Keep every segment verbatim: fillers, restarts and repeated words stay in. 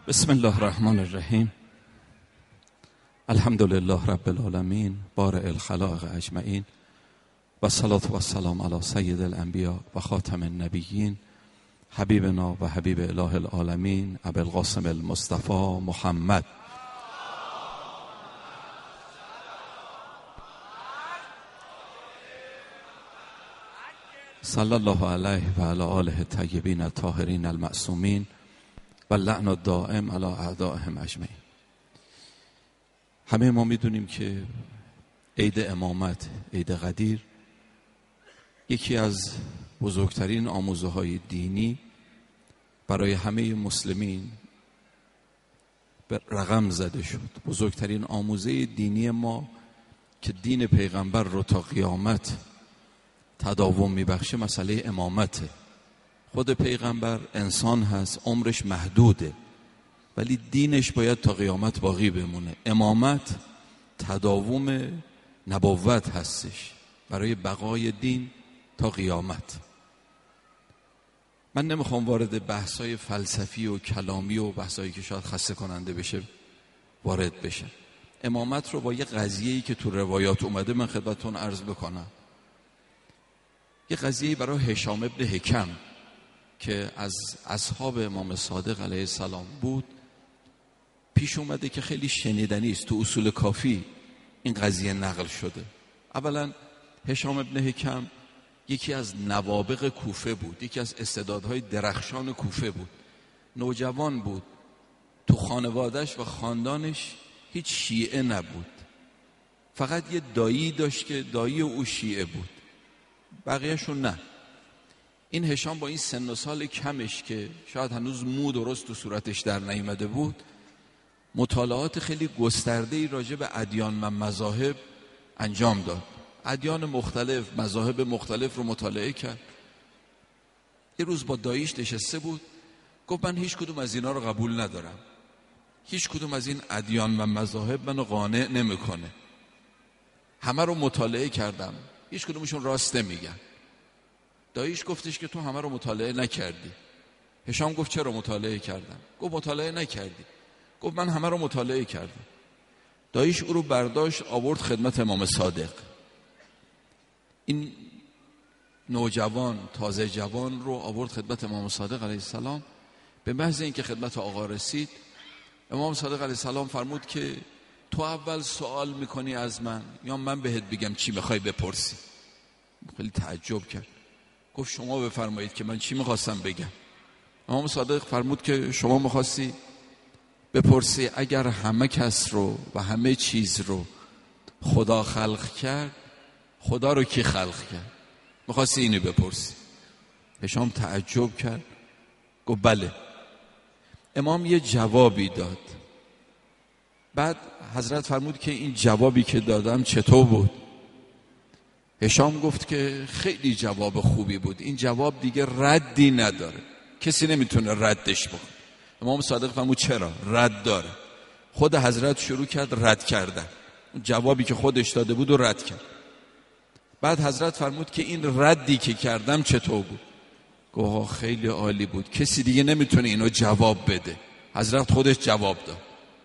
بسم الله الرحمن الرحیم. الحمد لله رب العالمین بارئ الخلائق اجمعین و الصلاة و السلام علی سید الانبیاء و خاتم النبیین حبیبنا و حبیب اله العالمین ابی القاسم المصطفى محمد. صلی الله علیه و علی آله الطیبین الطاهرین المعصومین و لعن الدائم علی اعدائهم اجمعین. همه ما میدونیم که عید امامت، عید قدیر، یکی از بزرگترین آموزه های دینی برای همه مسلمین به رقم زده شد. بزرگترین آموزه دینی ما که دین پیغمبر رو تا قیامت تداوم میبخشه مسئله امامته. خود پیغمبر انسان هست، عمرش محدوده، ولی دینش باید تا قیامت باقی بمونه. امامت تداوم نبوت هستش برای بقای دین تا قیامت. من نمیخوام وارد بحثای فلسفی و کلامی و بحثایی که شاید خسته کننده بشه وارد بشم. امامت رو با یه قضیه‌ای که تو روایات اومده من خدمتتون عرض بکنم. یه قضیه‌ای برای هشام ابن حکم که از اصحاب امام صادق علیه السلام بود پیش اومده که خیلی شنیدنی است. تو اصول کافی این قضیه نقل شده. اولا هشام ابن حکم یکی از نوابغ کوفه بود، یکی از استعدادهای درخشان کوفه بود. نوجوان بود، تو خانوادهش و خاندانش هیچ شیعه نبود، فقط یه دایی داشت که دایی او شیعه بود، بقیهشون نه. این هشام با این سن و سال کمش که شاید هنوز مو درست تو صورتش در نیامده بود، مطالعات خیلی گسترده‌ای راجع به ادیان و مذاهب انجام داد. ادیان مختلف، مذاهب مختلف رو مطالعه کرد. یه روز با داییش نشسته بود، گفت من هیچ کدوم از اینا رو قبول ندارم، هیچ کدوم از این ادیان و مذاهب منو قانع نمیکنه. همه رو مطالعه کردم، هیچ کدومشون راست نمیگن. داییش گفتش که تو همه رو مطالعه نکردی. هشام گفت چرا مطالعه کردم؟ گفت مطالعه نکردی. گفت من همه رو مطالعه کردم. داییش او رو برداشت آورد خدمت امام صادق. این نوجوان، تازه جوان رو آورد خدمت امام صادق علیه السلام. به محض اینکه خدمت آقا رسید، امام صادق علیه السلام فرمود که تو اول سوال میکنی از من یا من بهت بگم چی میخوای بپرسی؟ خیلی تعجب کرد، گفت شما بفرمایید که من چی میخواستم بگم. امام صادق فرمود که شما میخواستی بپرسی اگر همه کس رو و همه چیز رو خدا خلق کرد، خدا رو کی خلق کرد؟ میخواستی اینو بپرسی. هشام تعجب کرد، گفت بله. امام یه جوابی داد. بعد حضرت فرمود که این جوابی که دادم چطور بود؟ هشام گفت که خیلی جواب خوبی بود، این جواب دیگه ردی نداره، کسی نمیتونه ردش بکنه. امام صادق فرمود چرا؟ رد داره. خود حضرت شروع کرد رد کردن، جوابی که خودش داده بود و رد کرد. بعد حضرت فرمود که این ردی که کردم چطور بود؟ گفت خیلی عالی بود، کسی دیگه نمیتونه اینو جواب بده. حضرت خودش جواب داد.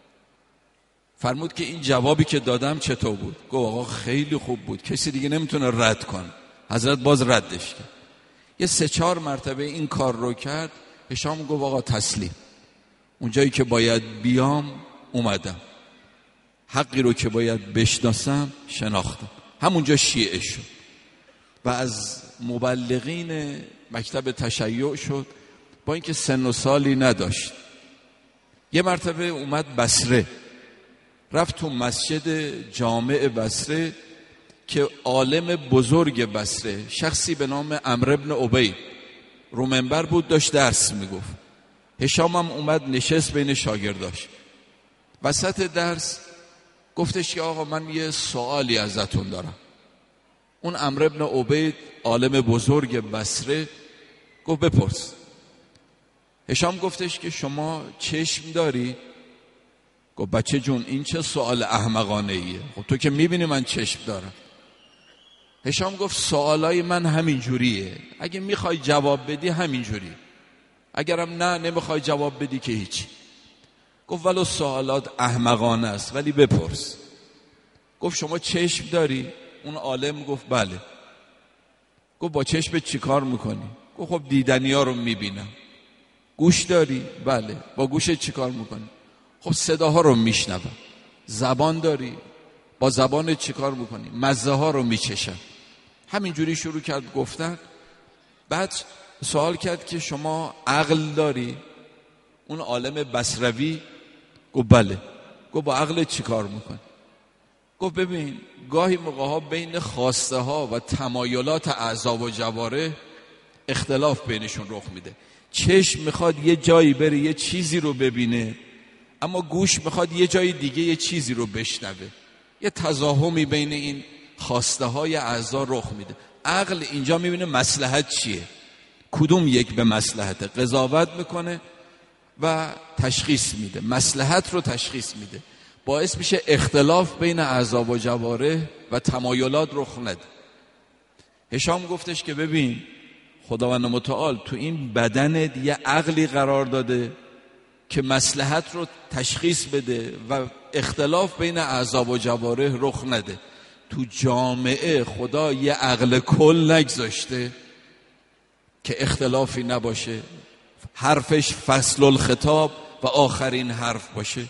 فرمود که این جوابی که دادم چطور بود؟ گفت آقا خیلی خوب بود، کسی دیگه نمیتونه رد کنه. حضرت باز ردش کرد. یه سه چهار مرتبه این کار رو کرد. هشام گفت آقا تسلیم، اونجایی که باید بیام اومدم، حقی رو که باید بشناسم شناختم. همونجا شیعه شد و از مبلغین مکتب تشیع شد، با اینکه سن و سالی نداشت. یه مرتبه اومد بصره، رفت تو مسجد جامع بصره که عالم بزرگ بصره، شخصی به نام عمرو بن عبید، رو منبر بود داشت درس میگفت. هشام هم اومد نشست بین شاگرداش. وسط درس گفتش که آقا من یه سوالی ازتون دارم. اون عمرو بن عبید عالم بزرگ بصره گفت بپرس. هشام گفتش که شما چشم داری؟ گفت بچه جون این چه سوال احمقانه ایه، خب تو که میبینی من چشم دارم. هشام گفت سوالای من همین جوریه، اگه میخوای جواب بدی همین جوری، اگرم نه نمیخوای جواب بدی که هیچی. گفت ولو سوالات احمقانه است ولی بپرس. گفت شما چشم داری؟ اون عالم گفت بله. گفت با چشمت چی کار میکنی؟ گفت خب دیدنی ها رو میبینم. گوش داری؟ بله. با گوشت چی کار میکنی؟ خب صداها رو میشنوم. زبان داری؟ با زبانت چی کار میکنی؟ مزه ها رو میچشم. همینجوری شروع کرد گفتن. بعد سوال کرد که شما عقل داری؟ اون عالم بصروی گفت بله. گفت با عقلت چی کار میکنی؟ گفت ببین گاهی موقع ها بین خواسته ها و تمایلات اعضا و جواره اختلاف بینشون رخ میده. چشم میخواد یه جایی بره یه چیزی رو ببینه، اما گوش میخواد یه جای دیگه یه چیزی رو بشنوه. یه تضاهمی بین این خواسته های اعضا رخ میده. عقل اینجا میبینه مصلحت چیه، کدوم یک به مصلحته، قضاوت میکنه و تشخیص میده، مصلحت رو تشخیص میده. باعث میشه اختلاف بین اعضا و جواره و تمایلات رخ نده. هشام گفتش که ببین خداوند متعال تو این بدنت یه عقلی قرار داده که مصلحت رو تشخیص بده و اختلاف بین اعضا و جواره رخ نده. تو جامعه خدا یه عقل کل نگذاشته که اختلافی نباشه، حرفش فصل الخطاب و آخرین حرف باشه.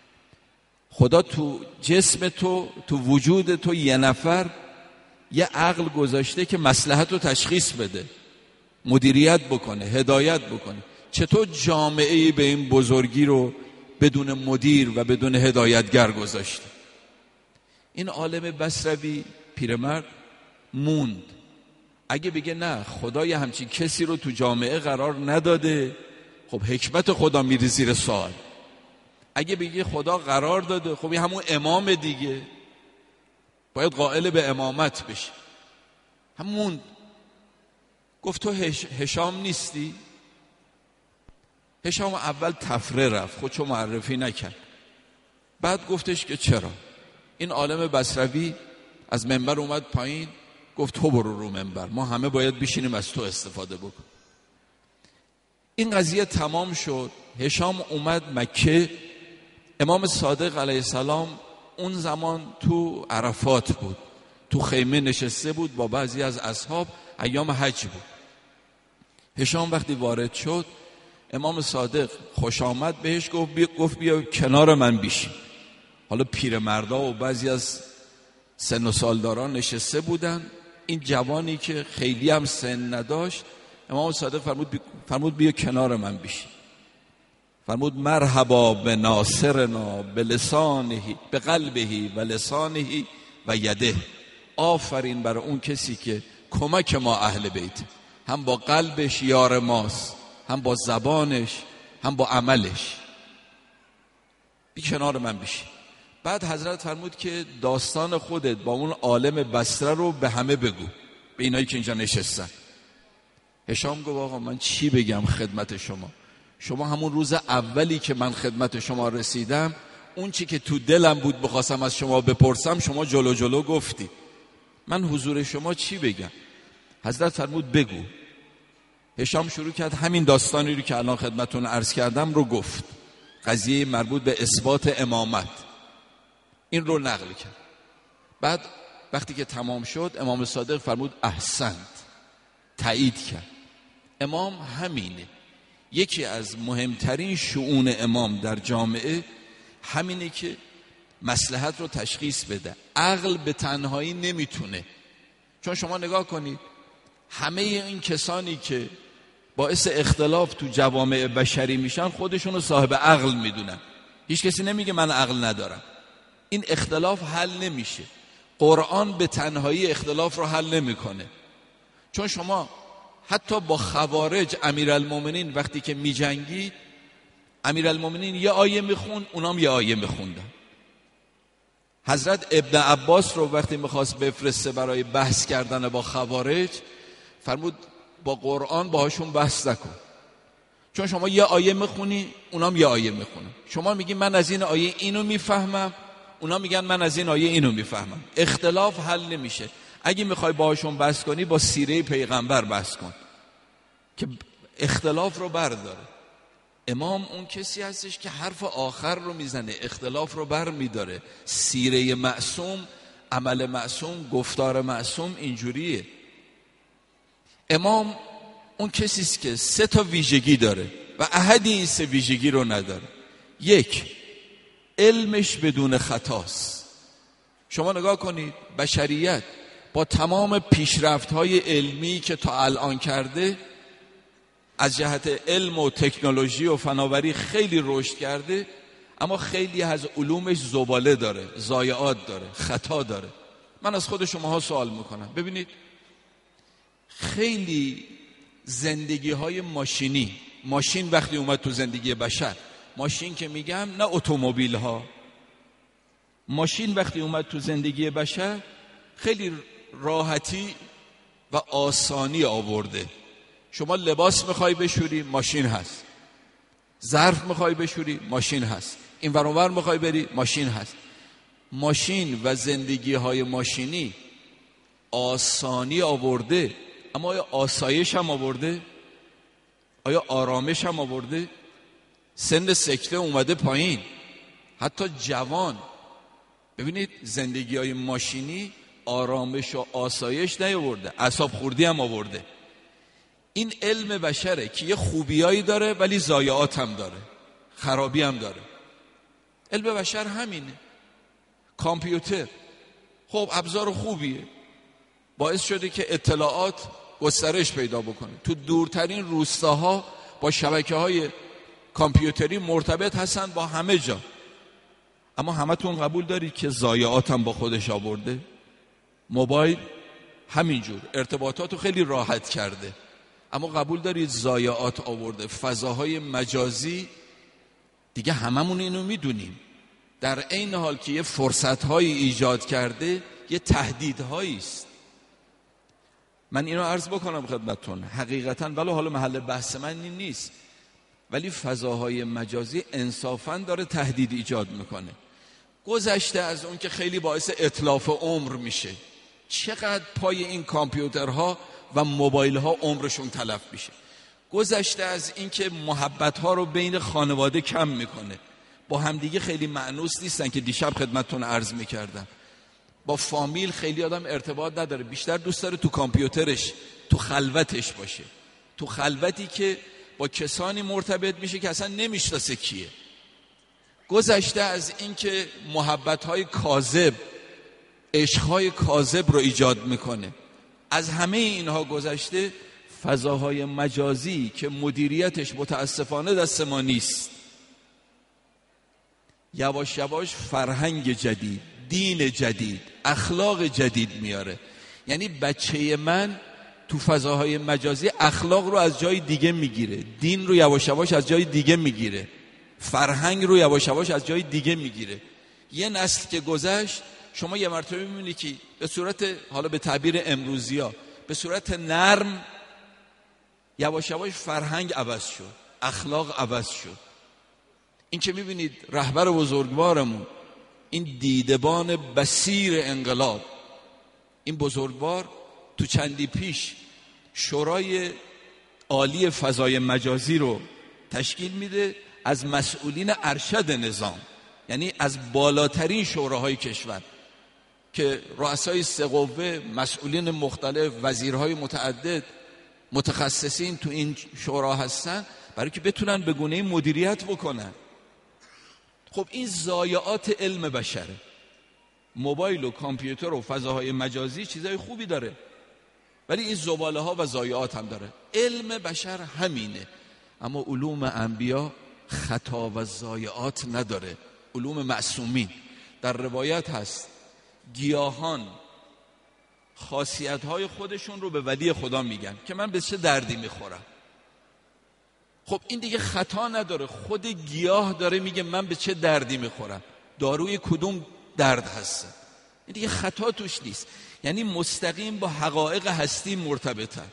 خدا تو جسم تو، تو وجود تو یه نفر یه عقل گذاشته که مصلحت رو تشخیص بده، مدیریت بکنه، هدایت بکنه. چطور جامعه‌ای به این بزرگی رو بدون مدیر و بدون هدایتگر گذاشته؟ این عالم بصروی پیرمرد موند. اگه بگه نه خدا یه همچین کسی رو تو جامعه قرار نداده، خب حکمت خدا میره زیر سوال. اگه بگه خدا قرار داده، خب این همون امام دیگه، باید قائل به امامت بشه. همون گفت تو هش... هشام نیستی؟ هشام اول تفره رفت، خودشو معرفی نکرد. بعد گفتش که چرا؟ این عالم بصروی از منبر اومد پایین، گفت تو برو رو منبر، ما همه باید بشینیم از تو استفاده بکن. این قضیه تمام شد. هشام اومد مکه. امام صادق علیه السلام اون زمان تو عرفات بود، تو خیمه نشسته بود با بعضی از اصحاب، ایام حج بود. هشام وقتی وارد شد امام صادق خوش آمد بهش گفت بیا, گفت بیا کنار من بیشین. حالا پیرمردا و بعضی از سن و سالداران نشسته بودن. این جوانی که خیلی هم سن نداشت، امام صادق فرمود بی... فرمود بیا کنار من بیشین. فرمود مرحبا به ناصرنا به لسانه به قلبه و لسانه و یده. آفرین برای اون کسی که کمک ما اهل بیت، هم با قلبش یار ماست، هم با زبانش، هم با عملش. بی کنار من بشی. بعد حضرت فرمود که داستان خودت با اون عالم بصره رو به همه بگو، به اینایی که اینجا نشستن. هشام گفت آقا من چی بگم خدمت شما؟ شما همون روز اولی که من خدمت شما رسیدم، اون چی که تو دلم بود بخواستم از شما بپرسم شما جلو جلو گفتی. من حضور شما چی بگم؟ حضرت فرمود بگو. هشام شروع کرد همین داستانی رو که الان خدمتتون عرض کردم رو گفت، قضیه مربوط به اثبات امامت، این رو نقل کرد. بعد وقتی که تمام شد امام صادق فرمود احسنت، تایید کرد. امام همینه. یکی از مهمترین شؤون امام در جامعه همینه که مصلحت رو تشخیص بده. عقل به تنهایی نمیتونه. چون شما نگاه کنید همه این کسانی که باعث اختلاف تو جوامع بشری میشن خودشونو صاحب عقل میدونن. هیچ کسی نمیگه من عقل ندارم. این اختلاف حل نمیشه. قرآن به تنهایی اختلاف رو حل نمیکنه. چون شما حتی با خوارج امیرالمومنین وقتی که میجنگید، امیرالمومنین یه آیه میخوند، اونام یه آیه میخوندن. حضرت ابن عباس رو وقتی میخواست بفرسته برای بحث کردن با خوارج، فرمود با قرآن باهاشون بحث نکن، چون شما یه آیه میخونی اونام یه آیه میخونن. شما میگی من از این آیه اینو میفهمم، اونا میگن من از این آیه اینو میفهمم. اختلاف حل نمیشه. اگه میخوای باهاشون بحث کنی با سیره پیغمبر بحث کن که اختلاف رو برداره. امام اون کسی هستش که حرف آخر رو میزنه، اختلاف رو بر میداره. سیره معصوم، عمل معصوم، گفتار معصوم اینجوریه. امام اون کسی است که سه تا ویژگی داره و احدی این سه ویژگی رو نداره. یک، علمش بدون خطاست. شما نگاه کنید بشریت با تمام پیشرفت‌های علمی که تا الان کرده، از جهت علم و تکنولوژی و فناوری خیلی رشد کرده، اما خیلی از علومش زباله داره، ضایعات داره، خطا داره. من از خود شماها سوال میکنم، ببینید خیلی زندگی‌های ماشینی، ماشین وقتی اومد تو زندگی بشر، ماشین که میگم نه اتومبیل ها، ماشین وقتی اومد تو زندگی بشر خیلی راحتی و آسانی آورده. شما لباس میخوای بشوری، ماشین هست. ظرف میخوای بشوری، ماشین هست. این ور اون ور میخوای بری، ماشین هست. ماشین و زندگی های ماشینی آسانی آورده، اما آیا آسایش هم آورده؟ آیا آرامش هم آورده؟ سن سکته اومده پایین. حتی جوان، ببینید زندگی های ماشینی آرامش و آسایش نیاورده، اعصاب خوردی هم آورده. این علم بشره که یه خوبیایی داره ولی ضایعات هم داره، خرابی هم داره. علم بشر همینه. کامپیوتر خب ابزار خوبیه، باعث شده که اطلاعات گسترش پیدا بکنه. تو دورترین روستاها با شبکه‌های کامپیوتری مرتبط هستن با همه جا. اما همتون قبول دارید که ضایعات هم با خودش آورده؟ موبایل همینجور ارتباطاتو خیلی راحت کرده، اما قبول دارید ضایعات آورده. فضاهای مجازی دیگه هممون اینو میدونیم، در عین حال که یه فرصت‌هایی ایجاد کرده، یه تهدیدهایی است. من اینو عرض بکنم خدمتتون، حقیقتاً ولو حالا محل بحث من این نیست، ولی فضاهای مجازی انصافاً داره تهدید ایجاد میکنه. گذشته از اون که خیلی باعث اتلاف عمر میشه، چقدر پای این کامپیوترها و موبایلها عمرشون تلف میشه. گذشته از این که محبتها رو بین خانواده کم میکنه، با همدیگه خیلی مأنوس نیستن که دیشب خدمتتون عرض میکردم. با فامیل خیلی آدم ارتباط نداره، بیشتر دوست داره تو کامپیوترش، تو خلوتش باشه، تو خلوتی که با کسانی مرتبط میشه که اصلا نمیشناسه کیه. گذشته از این که محبت‌های کاذب، عشق‌های کاذب رو ایجاد میکنه. از همه اینها گذشته، فضاهای مجازی که مدیریتش متاسفانه دست ما نیست، یواش یواش فرهنگ جدید، دین جدید، اخلاق جدید میاره. یعنی بچه من تو فضاهای مجازی اخلاق رو از جای دیگه میگیره، دین رو یواش یواش از جای دیگه میگیره، فرهنگ رو یواش یواش از جای دیگه میگیره. یه نسل که گذشت، شما یه مرتبه میبینی که به صورت، حالا به تعبیر امروزی ها، به صورت نرم یواش یواش فرهنگ عوض شد، اخلاق عوض شد. این که میبینید رهبر بزرگوارمون، این دیدبان بصیر انقلاب، این بزرگوار تو چندی پیش شورای عالی فضای مجازی رو تشکیل میده از مسئولین ارشد نظام، یعنی از بالاترین شوراهای کشور که رؤسای سه قوه، مسئولین مختلف، وزیرهای متعدد، متخصصین تو این شورا هستن، برای که بتونن به گونه‌ای مدیریت بکنن. خب این ضایعات علم بشره. موبایل و کامپیوتر و فضاهای مجازی چیزای خوبی داره، ولی این زباله ها و ضایعات هم داره. علم بشر همینه. اما علوم انبیا خطا و ضایعات نداره. علوم معصومین، در روایت هست گیاهان خاصیت های خودشون رو به ولی خدا میگن که من به چه دردی میخورم. خب این دیگه خطا نداره، خود گیاه داره میگه من به چه دردی میخورم، داروی کدوم درد هست. این دیگه خطا توش نیست، یعنی مستقیم با حقایق هستی مرتبطن.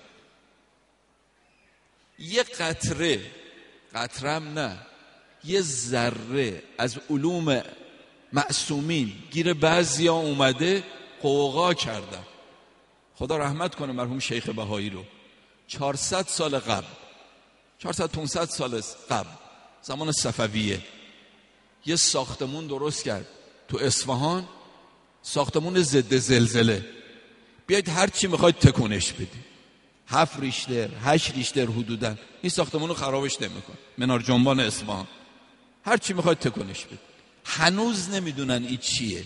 یه قطره، قطرم نه، یه ذره از علوم معصومین گیر بعضیا اومده، قوقا کردن. خدا رحمت کنه مرحوم شیخ بهایی رو. چهارصد سال قبل، چهارصد پانصد سال قبل زمان صفویه یه ساختمون درست کرد تو اصفهان، ساختمون ضد زلزله. بیاید هر چی میخواید تکونش بدید، هفت ریشتر هشت ریشتر حدوداً، این ساختمون رو خرابش نمیکن. منار جنبان اصفهان هر چی میخواید تکونش بدید. هنوز نمیدونن این چیه،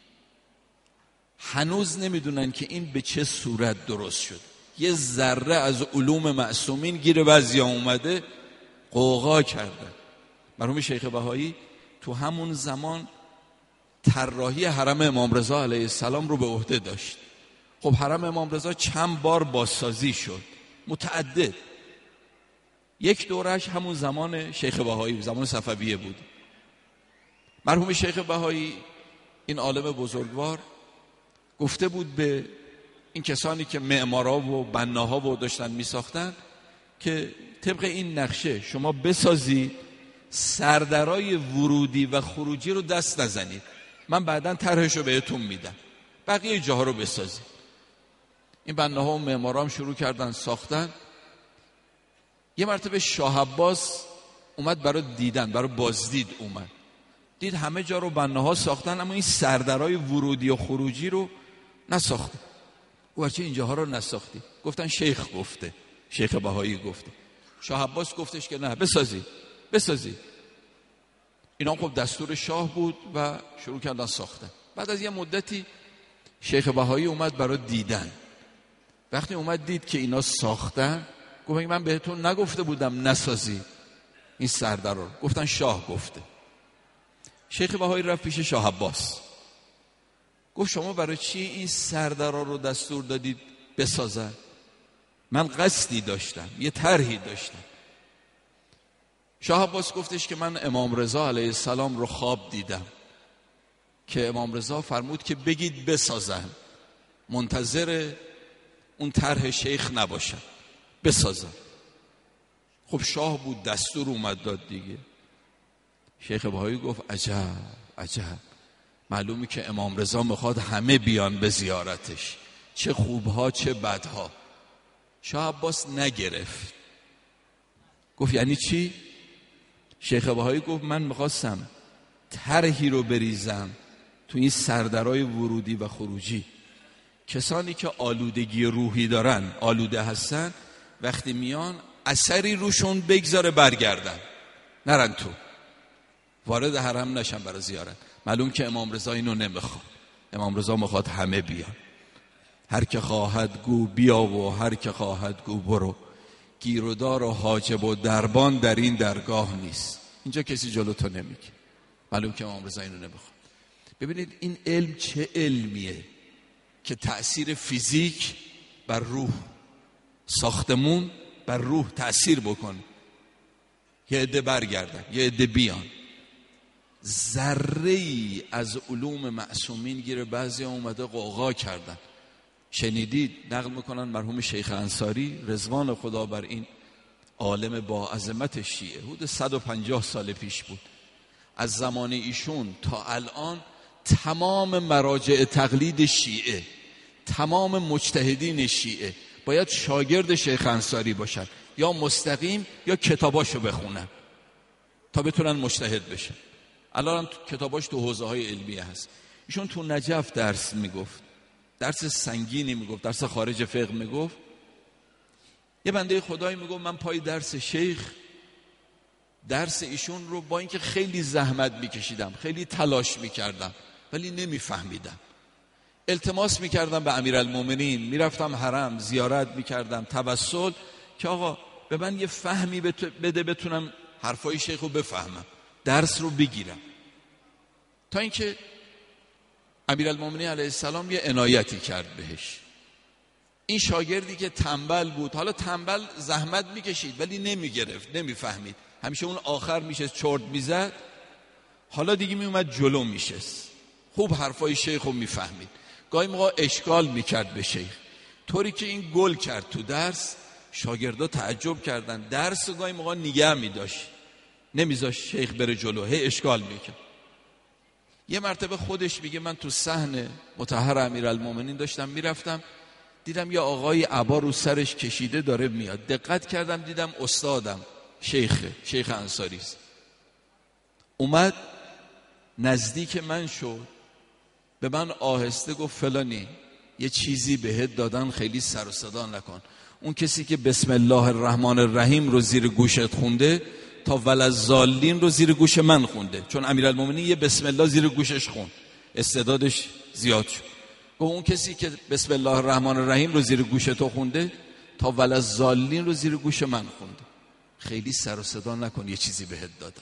هنوز نمیدونن که این به چه صورت درست شد. یه ذره از علوم معصومین گیر بعضیا اومده قوقا کردن. مرحوم شیخ بهایی تو همون زمان طراحی حرم امام رضا علیه السلام رو به عهده داشت. خب حرم امام رضا چند بار بازسازی شد، متعدد. یک دورش همون زمان شیخ بهایی، زمان صفویه بود. مرحوم شیخ بهایی این عالم بزرگوار گفته بود به این کسانی که معمارا و بناها و داشتن می ساختن که طبق این نقشه شما بسازید، سردرای ورودی و خروجی رو دست نزنید، من بعداً طرحش رو بهتون میدم، بقیه جاها رو بسازید. این بناها و معمارا هم شروع کردن ساختن. یه مرتبه شاه عباس اومد برای دیدن، برای بازدید اومد، دید همه جا رو بناها ساختن اما این سردرای ورودی و خروجی رو نساخته. گفت اینجاها رو نساختی؟ گفتن شیخ گفته، شیخ بهایی گفته. شاه عباس گفتش که نه بسازی بسازی. اینا خب دستور شاه بود و شروع کردن ساختن. بعد از یه مدتی شیخ بهایی اومد برای دیدن. وقتی اومد دید که اینا ساختن گفت من بهتون نگفته بودم نسازی این سردر رو؟ گفتن شاه گفته. شیخ بهایی رفت پیش شاه عباس، گفت شما برای چی این سردرها رو دستور دادید بسازن؟ من قصدی داشتم، یه طرحی داشتم. شاه عباس گفتش که من امام رضا علیه السلام رو خواب دیدم که امام رضا فرمود که بگید بسازن، منتظر اون طرح شیخ نباشن، بسازن. خب شاه بود، دستور اومد داد دیگه. شیخ بهایی گفت عجب عجب، معلومی که امام رضا میخواد همه بیان به زیارتش، چه خوبها چه بدها. شاه عباس نگرفت، گفت یعنی چی؟ شیخ بهایی گفت من میخواستم طرحی رو بریزم تو این سردرای ورودی و خروجی، کسانی که آلودگی روحی دارن، آلوده هستن، وقتی میان اثری روشون بگذاره برگردن، نرن تو، وارد حرم نشن برای زیارت. معلوم که امام رضا اینو نمیخواد. امام رضا میخواد همه بیان، هر که خواهد گو بیا و هر که خواهد گو برو، گیرودار و حاجب و دربان در این درگاه نیست. اینجا کسی جلو تو نمیگه. معلوم که امام رضا اینو نمیخواد. ببینید این علم چه علمیه که تأثیر فیزیک بر روح، ساختمون بر روح تأثیر بکنه. یه عده برگردن، یه عده بیان. ذره‌ای از علوم معصومین گیره بعضی اومده قوقا کردن. شنیدید نقل میکنن مرحوم شیخ انصاری رضوان خدا بر این عالم با عظمت شیعه، حدود صد و پنجاه سال پیش بود، از زمان ایشون تا الان تمام مراجع تقلید شیعه، تمام مجتهدین شیعه باید شاگرد شیخ انصاری باشن، یا مستقیم یا کتاباشو بخونن تا بتونن مجتهد بشن. الان کتاباش تو حوزه های علمیه هست. ایشون تو نجف درس میگفت، درس سنگینی میگفت، درس خارج فقه میگفت. یه بنده خدایی میگفت من پای درس شیخ، درس ایشون رو با اینکه خیلی زحمت میکشیدم، خیلی تلاش میکردم، ولی نمیفهمیدم. التماس میکردم به امیرالمومنین، میرفتم حرم زیارت میکردم، توسل که آقا به من یه فهمی بده بتونم حرفای شیخ رو بفهمم، درس رو بگیرم. تا اینکه امیرالمومنین علیه السلام یه عنایتی کرد بهش. این شاگردی که تنبل بود، حالا تنبل زحمت میکشید ولی نمیگرفت، نمیفهمید، همیشه اون آخر میشه چرت میزد، حالا دیگه میومد جلو میشست، خوب حرفای شیخ رو میفهمید. گاهی موقع اشکال میکرد به شیخ، طوری که این گل کرد تو درس، شاگردا تعجب کردن. درس گاهی موقع نگه میداشت، نمیذاشت شیخ بره جلو، هی اشکال میکرد. یه مرتبه خودش میگه من تو صحن مطهر امیرالمومنین داشتم میرفتم، دیدم یه آقای عبا رو سرش کشیده داره میاد. دقت کردم دیدم استادم شیخ شیخ انصاری است. اومد نزدیک من شد، به من آهسته گفت فلانی یه چیزی بهت دادن، خیلی سر و صدا نکن. اون کسی که بسم الله الرحمن الرحیم رو زیر گوشت خونده تا وللضالین رو زیر گوش من خونده، چون امیرالمومنین یه بسم الله زیر گوشش خوند، استعدادش زیاد شد. گفت اون کسی که بسم الله الرحمن الرحیم رو زیر گوش تو خونده تا وللضالین رو زیر گوش من خونده، خیلی سر و صدا نکن، یه چیزی بهت دادن.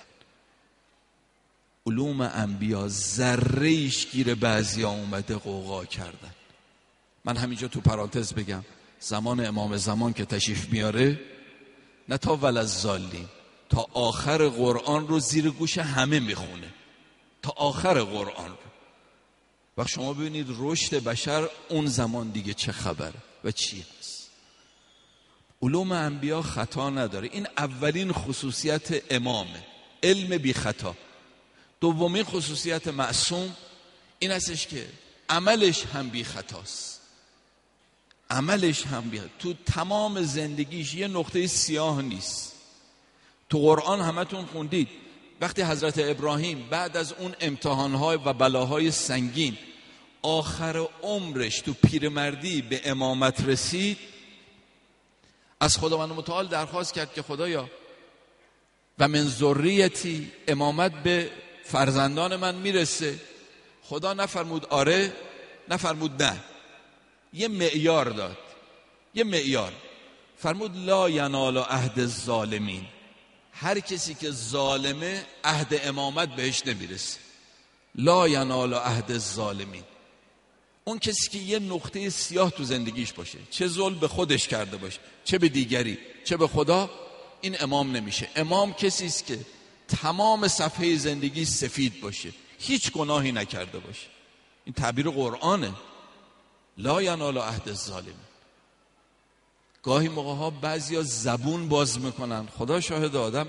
علوم انبیا ذره ایش گیر بعضیا اومده قوقا کردن. من همینجا تو پرانتز بگم زمان امام زمان که تشریف میاره نه تا وللضالین، تا آخر قرآن رو زیر گوش همه میخونه، تا آخر قرآن رو. وقت شما ببینید رشد بشر اون زمان دیگه چه خبره و چی هست. علوم انبیا خطا نداره، این اولین خصوصیت امامه، علم بی خطا. دومین خصوصیت معصوم این هستش که عملش هم بی خطاست، عملش هم بی خطا. تو تمام زندگیش یه نقطه سیاه نیست. تو قرآن همتون خوندید وقتی حضرت ابراهیم بعد از اون امتحانهای و بلاهای سنگین آخر عمرش تو پیرمردی به امامت رسید، از خداوند متعال درخواست کرد که خدایا و من ذریتی، امامت به فرزندان من میرسه. خدا نفرمود آره، نفرمود نه، یه معیار داد، یه معیار فرمود لا ینال عهد الظالمین، هر کسی که ظالمه عهد امامت بهش نمیرسه. لا ینال عهد الظالمین، اون کسی که یه نقطه سیاه تو زندگیش باشه، چه ظلم به خودش کرده باشه، چه به دیگری، چه به خدا، این امام نمیشه. امام کسی است که تمام صفحه زندگی سفید باشه، هیچ گناهی نکرده باشه. این تعبیر قرآنه، لا ینال عهد الظالمین. گاهی موقع ها بعضیا زبون باز میکنن، خدا شاهد آدم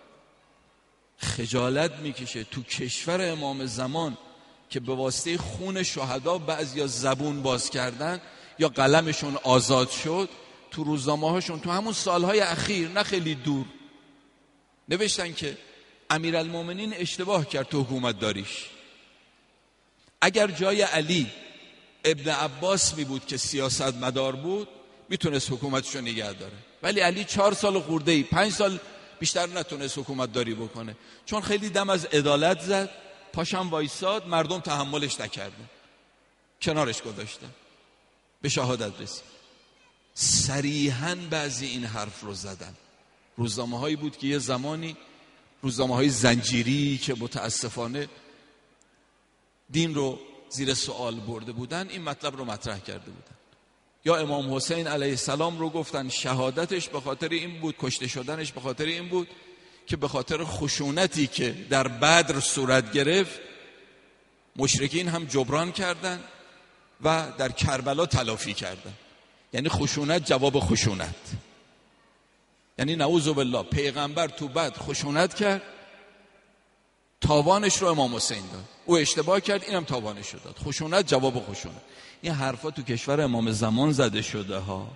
خجالت میکشه تو کشور امام زمان که به واسطه خون شهدا بعضیا زبون باز کردن یا قلمشون آزاد شد. تو روزنامه هاشون تو همون سالهای اخیر نه خیلی دور نوشتن که امیرالمومنین اشتباه کرد تو حکومت داریش. اگر جای علی ابن عباس می بود که سیاست مدار بود میتونست حکومتشو نگه داره، ولی علی چهار سال خورده ای پنج سال بیشتر نتونست حکومت داری بکنه، چون خیلی دم از عدالت زد، پاشم وایساد، مردم تحملش نکردن، کنارش گذاشتن، به شهادت رسید. صریحاً بعضی این حرف رو زدن. روزنامه هایی بود که یه زمانی روزنامه های زنجیری که متاسفانه دین رو زیر سوال برده بودن این مطلب رو مطرح کرده بودن. یا امام حسین علیه السلام رو گفتن شهادتش به خاطر این بود، کشته شدنش به خاطر این بود که به خاطر خشونتی که در بدر صورت گرفت مشرکین هم جبران کردن و در کربلا تلافی کردن. یعنی خشونت جواب خشونت، یعنی نعوذ بالله پیغمبر تو بعد خشونت کرد، تاوانش رو امام حسین داد. او اشتباه کرد، اینم تاوانش رو داد. خشونت جواب خشونت. این حرفا تو کشور امام زمان زده شده ها.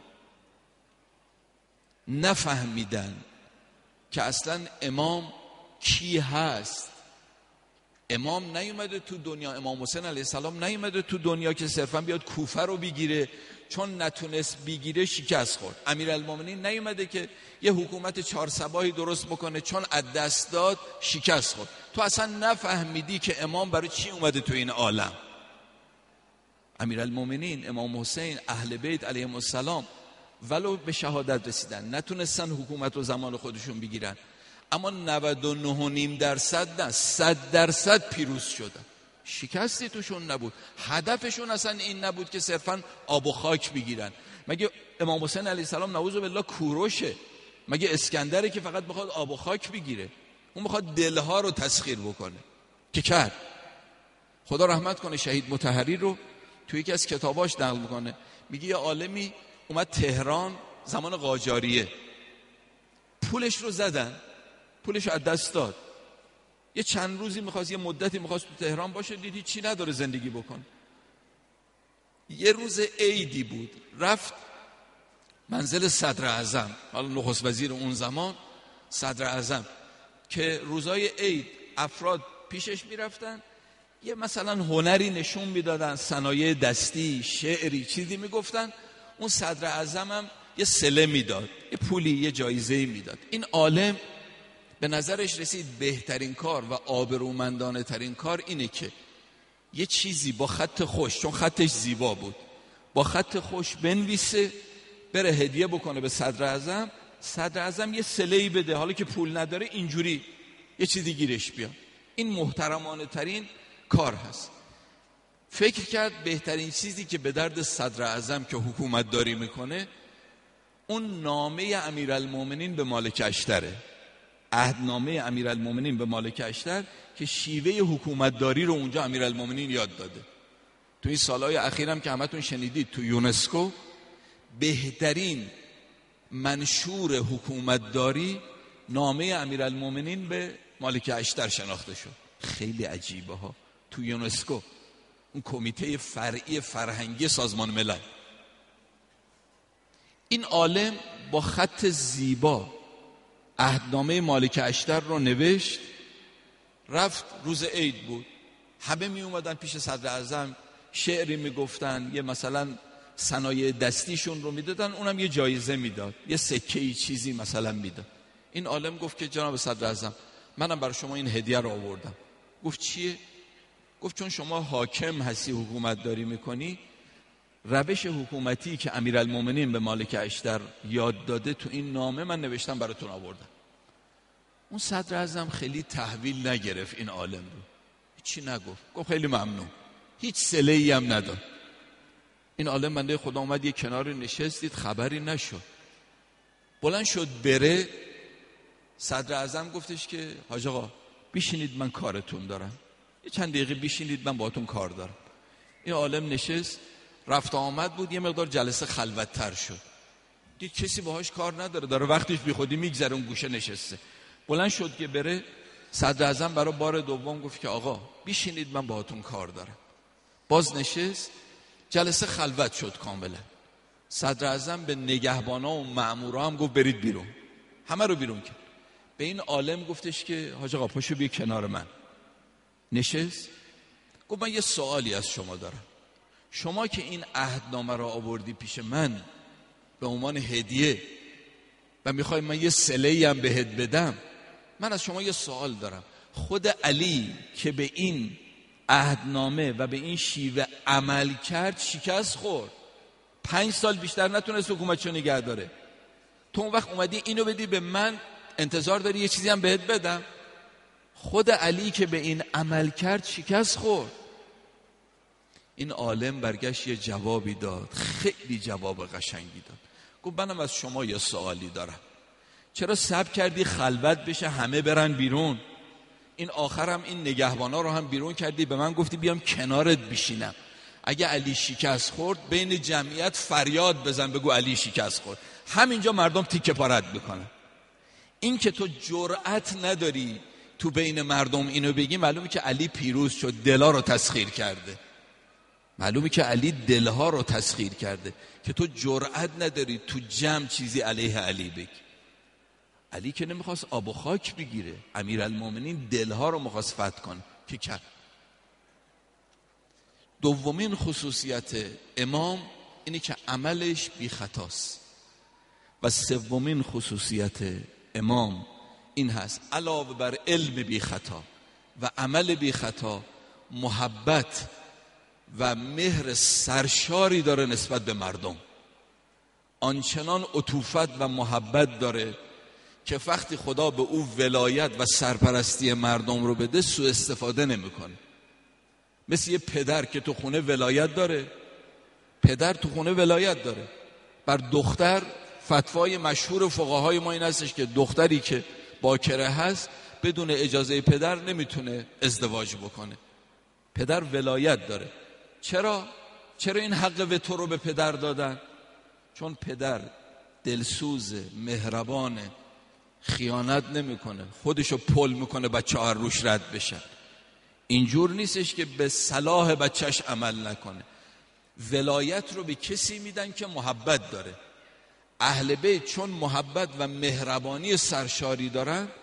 نفهمیدن که اصلا امام کی هست. امام نیومده تو دنیا، امام حسین علیه السلام نیومده تو دنیا که صرفا بیاد کوفه رو بگیره، چون نتونست بگیره شکست خورد. امیرالمومنین نیومده که یه حکومت چهار صباحی درست بکنه، چون از دست داد شکست خورد. تو اصلا نفهمیدی که امام برای چی اومده تو این عالم. امیرالمومنین امام حسین اهل بیت علیهم السلام ولو به شهادت رسیدن، نتونستن حکومت رو زمان خودشون بگیرن، اما نود و نه و نیم درصد نه صد درصد پیروز شدن. شکستی توشون نبود. هدفشون اصلا این نبود که صرفا آب و خاک بگیرن. مگه امام حسین علیه السلام نعوذ بالله کوروشه؟ مگه اسکندره که فقط بخواد آب و خاک بگیره؟ اون بخواد دلها رو تسخیر بکنه که کرد. خدا رحمت کنه شهید مطهری رو توی یکی از کتاباش نقل میکنه، میگه یه عالمی اومد تهران زمان قاجاریه، پولش رو زدن، پولش رو از دست داد. یه چند روزی میخواست، یه مدتی میخواست تو تهران باشه، دیدی چی نداره زندگی بکن. یه روز عیدی بود، رفت منزل صدر اعظم، حالا نخست وزیر اون زمان صدر اعظم، که روزای عید افراد پیشش میرفتن، یه مثلا هنری نشون میدادن، صنایع دستی، شعری، چیزی میگفتن، اون صدر اعظم هم یه صله میداد، یه پولی، یه جایزه میداد. این عالم به نظرش رسید بهترین کار و آبرومندانه ترین کار اینه که یه چیزی با خط خوش، چون خطش زیبا بود، با خط خوش بنویسه، بره هدیه بکنه به صدر اعظم، صدر اعظم یه صله‌ای بده، حالا که پول نداره اینجوری یه چیزی گیرش بیاد. این محترمانه ترین کار هست. فکر کرد بهترین چیزی که به درد صدر اعظم که حکومت داری میکنه اون نامه امیرالمومنین به مالک اشتره، عهدنامه امیرالمومنین به مالک اشتر که شیوه حکومت داری رو اونجا امیرالمومنین یاد داده. تو این سالهای اخیرم که همتون شنیدید تو یونسکو بهترین منشور حکومت داری نامه امیرالمومنین به مالک اشتر شناخته شد. خیلی عجیبه ها. تو یونسکو، اون کمیته فرعی فرهنگی سازمان ملل، این عالم با خط زیبا عهدنامه مالک اشتر رو نوشت، رفت، روز عید بود، همه می اومدن پیش صدر اعظم، شعری می گفتن، یه مثلا صنایع دستیشون رو میدادن، اونم یه جایزه میداد، یه سکه‌ای چیزی مثلا میداد. این عالم گفت که جناب صدر اعظم منم برای شما این هدیه رو آوردم. گفت چیه؟ گفت چون شما حاکم هستی، حکومت داری میکنی، روش حکومتی که امیرالمومنین به مالک اشتر یاد داده تو این نامه من نوشتم براتون آوردم. اون صدر اعظم خیلی تحویل نگرفت این عالم رو، هیچی نگفت، گفت خیلی ممنون، هیچ صله‌ای هم نداد. این عالم بنده خدا اومد یه کنار نشست، دید خبری نشد، بلند شد بره. صدر اعظم گفتش که حاج آقا بیشینید من کارتون دارم، یه چند دقیقه بیشینید من باهاتون کار دارم. این عالم نشست، رفت آمد بود، یه مقدار جلسه خلوت‌تر شد، دید کسی باهاش کار نداره، داره وقتش بی خودی میگذره اون گوشه نشسته. بلند شد که بره، صدر اعظم برای بار دوم گفت که آقا بیشینید من باهاتون کار دارم. باز نشست، جلسه خلوت شد کاملا. صدر اعظم به نگهبانا و مأمورا هم گفت برید بیرون، همه رو بیرون کرد. به این عالم گفتش که حاج آقا پاشو بیا کنار من. نشست، گفت من یه سوالی از شما دارم، شما که این عهدنامه را آوردی پیش من به عنوان هدیه و میخوای من یه صله‌ای هم بهت بدم، من از شما یه سوال دارم. خود علی که به این عهدنامه و به این شیوه عمل کرد شکست خورد، پنج سال بیشتر نتونست حکومتشو نگه داره، تو اون وقت اومدی اینو بدی به من، انتظار داری یه چیزی هم بهت بدم؟ خود علی که به این عمل کرد شکست خورد. این عالم برگشت یه جوابی داد، خیلی جواب قشنگی داد. گفت منم از شما یه سوالی دارم، چرا صبر کردی خلوت بشه همه برن بیرون؟ این آخرم این نگهبانا رو هم بیرون کردی، به من گفتی بیام کنارت بشینم. اگه علی شکست خورد بین جمعیت فریاد بزن بگو علی شکست خورد، همینجا مردم تیکه پارت میکنن. این که تو جرأت نداری تو بین مردم اینو بگی، معلومه که علی پیروز شد، دلا رو تسخیر کرده، معلومه که علی دلها رو تسخیر کرده، که تو جرأت نداری تو جمع چیزی علیه علی بگی. علی که نمیخواست آب و خاک بگیره، امیرالمومنین دلها رو میخواست فتح کنه که کرد. دومین خصوصیت امام اینه که عملش بی خطاست. و سومین خصوصیت امام این هست، علاوه بر علم بی خطا و عمل بی خطا، محبت و مهر سرشاری داره نسبت به مردم. آنچنان عطوفت و محبت داره که وقتی خدا به او ولایت و سرپرستی مردم رو بده سوء استفاده نمیکنه. مثل یه پدر که تو خونه ولایت داره، پدر تو خونه ولایت داره بر دختر. فتوای مشهور فقهای ما این هستش که دختری که باکره هست بدون اجازه پدر نمیتونه ازدواج بکنه، پدر ولایت داره. چرا؟ چرا این حق وتو رو به پدر دادن؟ چون پدر دلسوزه، مهربانه، خیانت نمیکنه، خودشو پل میکنه بچه ها روش رد بشن. اینجور نیستش که به صلاح بچهش عمل نکنه. ولایت رو به کسی میدن که محبت داره. اهل بیت چون محبت و مهربانی سرشاری دارن،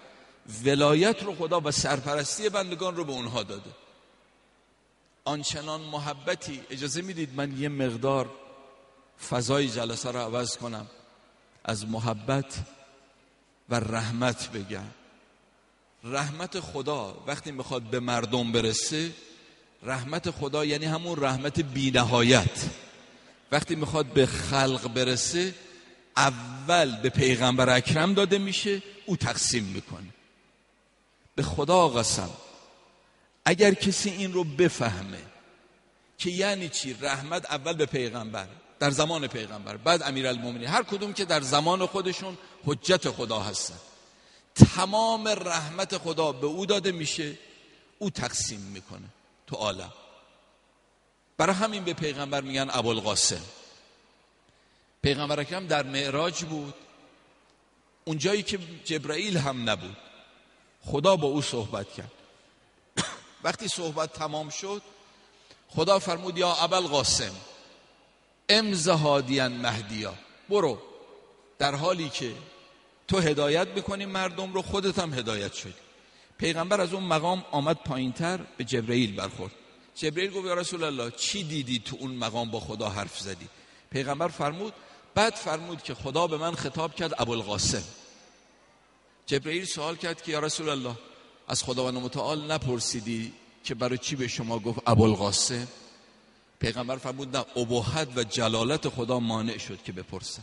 ولایت رو خدا و سرپرستی بندگان رو به اونها داده. آنچنان محبتی، اجازه میدید من یه مقدار فضای جلسه رو عوض کنم، از محبت و رحمت بگم. رحمت خدا وقتی میخواد به مردم برسه، رحمت خدا یعنی همون رحمت بی نهایت، وقتی میخواد به خلق برسه اول به پیغمبر اکرم داده میشه، او تقسیم میکنه. به خدا قسم اگر کسی این رو بفهمه که یعنی چی رحمت اول به پیغمبر در زمان پیغمبر، بعد امیرالمومنین، هر کدوم که در زمان خودشون حجت خدا هستن، تمام رحمت خدا به او داده میشه، او تقسیم میکنه تو عالم. برای همین به پیغمبر میگن ابوالقاسم. پیغمبر اکرم در معراج بود، اون جایی که جبرائیل هم نبود، خدا با او صحبت کرد. وقتی صحبت تمام شد خدا فرمود یا ابوالقاسم امض هادیا مهدیا، برو در حالی که تو هدایت بکنی مردم رو، خودت هم هدایت شدی. پیغمبر از اون مقام آمد پایینتر، به جبرائیل برخورد. جبرائیل گفت یا رسول الله چی دیدی تو اون مقام با خدا حرف زدی؟ پیغمبر فرمود، بعد فرمود که خدا به من خطاب کرد ابوالقاسم. جبرائیل سوال کرد که یا رسول الله از خداوند متعال نپرسیدی که برای چی به شما گفت ابوالقاسم؟ پیغمبر فرمود نه، ابهت و جلالت خدا مانع شد که بپرسم.